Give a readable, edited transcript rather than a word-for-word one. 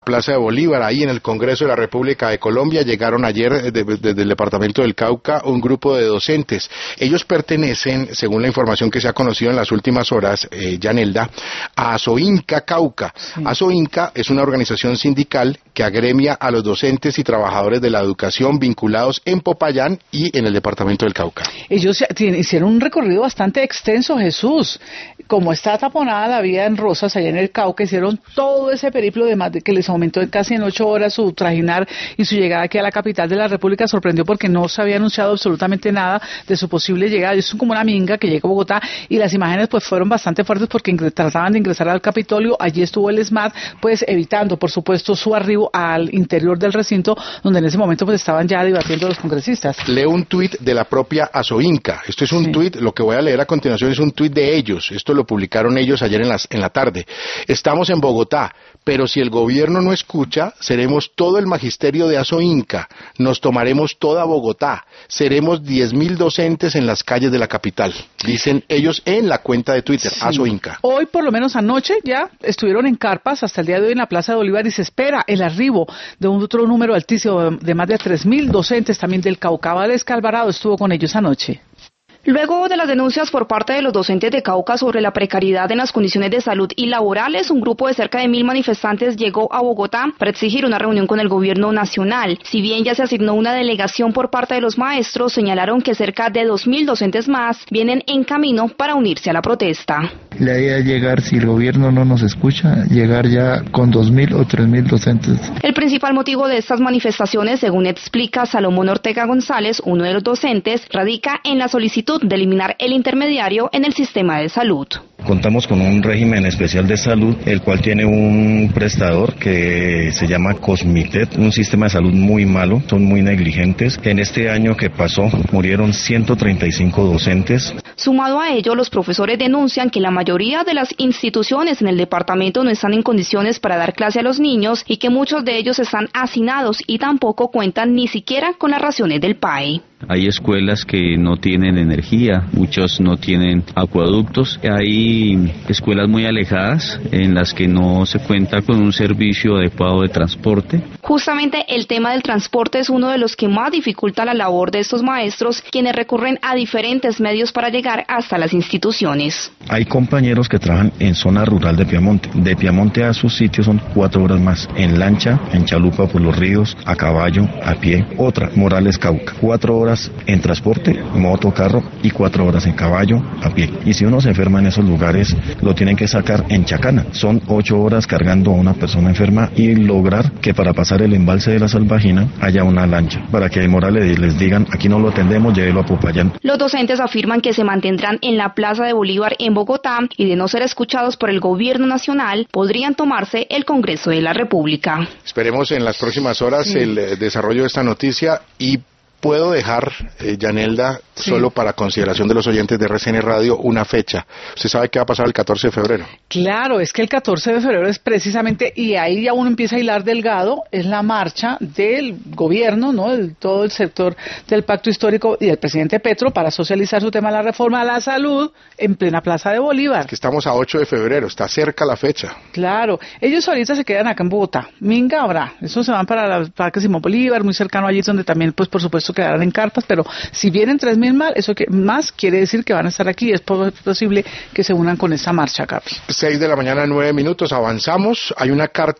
Plaza de Bolívar, ahí en el Congreso de la República de Colombia. Llegaron ayer desde el departamento del Cauca un grupo de docentes. Ellos pertenecen, según la información que se ha conocido en las últimas horas, Yanelda, a Asoinca Cauca. Sí. Asoinca es una organización sindical que agremia a los docentes y trabajadores de la educación vinculados en Popayán y en el departamento del Cauca. Ellos hicieron un recorrido bastante extenso, Jesús. Como está taponada la vía en Rosas, allá en el Cauca, hicieron todo ese periplo de más de que les aumentó casi en 8 horas su trajinar, y su llegada aquí a la capital de la República sorprendió porque no se había anunciado absolutamente nada de su posible llegada. Es como una minga que llega a Bogotá, y las imágenes pues fueron bastante fuertes porque trataban de ingresar al Capitolio. Allí estuvo el SMAT, pues evitando por supuesto su arribo al interior del recinto, donde en ese momento pues estaban ya debatiendo los congresistas. Leo un tuit de la propia Asoinca. Esto es un tuit, lo que voy a leer a continuación es un tuit de ellos. Esto lo publicaron ellos ayer en la tarde. Estamos en Bogotá, pero si el gobierno no escucha, seremos todo el magisterio de Asoinca, nos tomaremos toda Bogotá, seremos 10.000 docentes en las calles de la capital, dicen ellos en la cuenta de Twitter, sí. Asoinca. Hoy, por lo menos anoche, ya estuvieron en carpas hasta el día de hoy en la Plaza de Bolívar, y se espera el arribo de un otro número altísimo de más de 3.000 docentes también del Cauca. Valesca Alvarado estuvo con ellos anoche. Luego de las denuncias por parte de los docentes de Cauca sobre la precariedad en las condiciones de salud y laborales, un grupo de cerca de 1.000 manifestantes llegó a Bogotá para exigir una reunión con el gobierno nacional. Si bien ya se asignó una delegación por parte de los maestros, señalaron que cerca de 2.000 docentes más vienen en camino para unirse a la protesta. La idea es llegar, si el gobierno no nos escucha, llegar ya con 2.000 o 3.000 docentes. El principal motivo de estas manifestaciones, según explica Salomón Ortega González, uno de los docentes, radica en la solicitud de eliminar el intermediario en el sistema de salud. Contamos con un régimen especial de salud, el cual tiene un prestador que se llama Cosmitet, un sistema de salud muy malo, son muy negligentes. En este año que pasó murieron 135 docentes. Sumado a ello, los profesores denuncian que la mayoría de las instituciones en el departamento no están en condiciones para dar clase a los niños y que muchos de ellos están hacinados y tampoco cuentan ni siquiera con las raciones del PAE. Hay escuelas que no tienen energía, muchos no tienen acueductos, hay escuelas muy alejadas en las que no se cuenta con un servicio adecuado de transporte. Justamente el tema del transporte es uno de los que más dificulta la labor de estos maestros, quienes recurren a diferentes medios para llegar hasta las instituciones. Hay compañeros que trabajan en zona rural de Piamonte a sus sitios son 4 horas más, en lancha, en chalupa por los ríos, a caballo, a pie. Otra, Morales Cauca, 4 horas en transporte, moto, carro, y 4 horas en caballo, a pie. Y si uno se enferma en esos lugares, lo tienen que sacar en Chacana. Son 8 horas cargando a una persona enferma y lograr que para pasar el embalse de la Salvajina haya una lancha, para que de Morales les digan, aquí no lo atendemos, llévelo a Popayán. Los docentes afirman que se mantendrán en la Plaza de Bolívar en Bogotá y de no ser escuchados por el gobierno nacional, podrían tomarse el Congreso de la República. Esperemos en las próximas horas el desarrollo de esta noticia. Y puedo dejar, Yanelda, solo para consideración de los oyentes de RCN Radio, una fecha. ¿Usted sabe qué va a pasar el 14 de febrero? Claro, es que el 14 de febrero es precisamente, y ahí ya uno empieza a hilar delgado, es la marcha del gobierno, ¿no? Todo el sector del pacto histórico y del presidente Petro para socializar su tema de la reforma a la salud en plena Plaza de Bolívar. Es que estamos a 8 de febrero, está cerca la fecha. Claro, ellos ahorita se quedan acá en Bogotá. Minga habrá, esos se van para el Parque Simón Bolívar, muy cercano allí, donde también, pues por supuesto, quedarán en carpas, pero si vienen 3.000 más quiere decir que van a estar aquí. Es posible que se unan con esta marcha, Capi. 6 de la mañana, 9 minutos, avanzamos. Hay una carta